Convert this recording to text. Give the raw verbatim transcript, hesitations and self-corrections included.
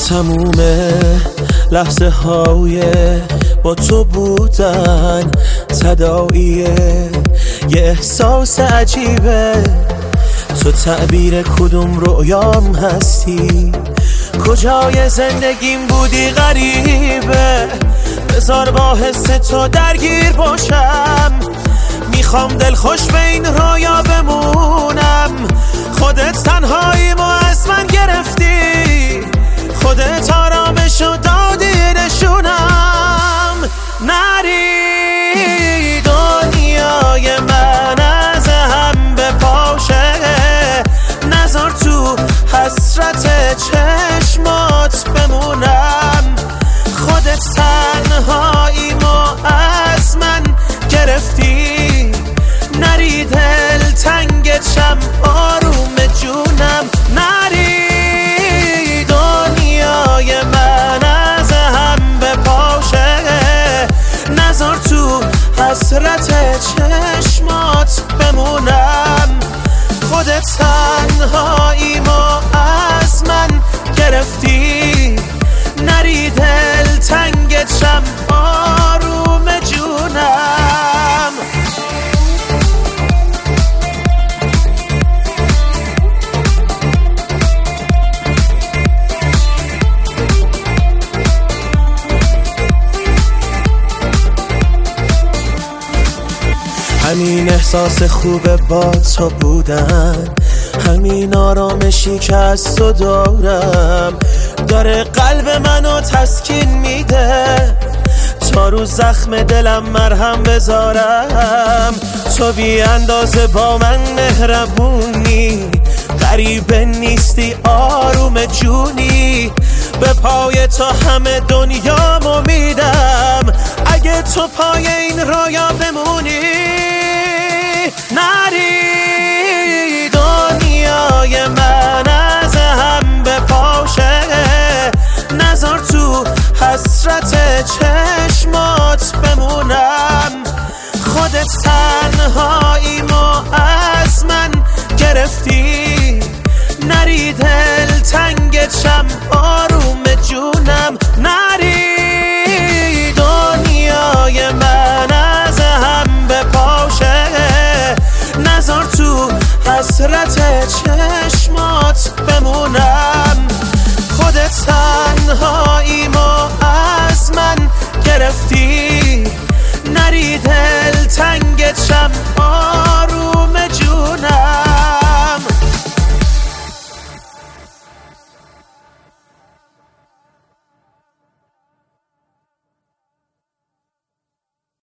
تموم لحظه های با تو بودن تداعیه یه احساس عجیبه. تو تعبیر کدوم رویام هستی، کجای زندگیم بودی غریبه. بذار با حس تو درگیر باشم، میخوام دلخوش به این رویا بمونم. خودت تنهاییمو از من گرفتی، خودت آرامشو دادی نشونم. نری دنیای من از هم بپاشه، نذار تو حسرت چشمات بمونم. خودت تنهاییمو از من گرفتی، نری دل تنگشم آروم جونم. نری دنیای من از هم بپاشه، نذار تو حسرت چشمات بمونم. خودت تنهاییمو از من گرفتی، نری دل تنگشم آروم جونم. همین احساس خوبه با تو بودن، همین آرامشی که از تو دارم، داره قلب منو تسکین میده. تا رو زخم دلم مرهم بذارم، تو بی اندازه با من مهربونی. غریبه نیستی آروم جونی، به پای تو همه دنیامو میدم. اگه تو پای این رویا بمونی، نری دنیای من از هم بپاشه، نذار تو حسرت چشمات بمونم. خودت تنهاییمو از من گرفتی، نری دل تنگشم آروم جونم. نری دنیای من از هم بپاشه، نذار تو حسرت چشم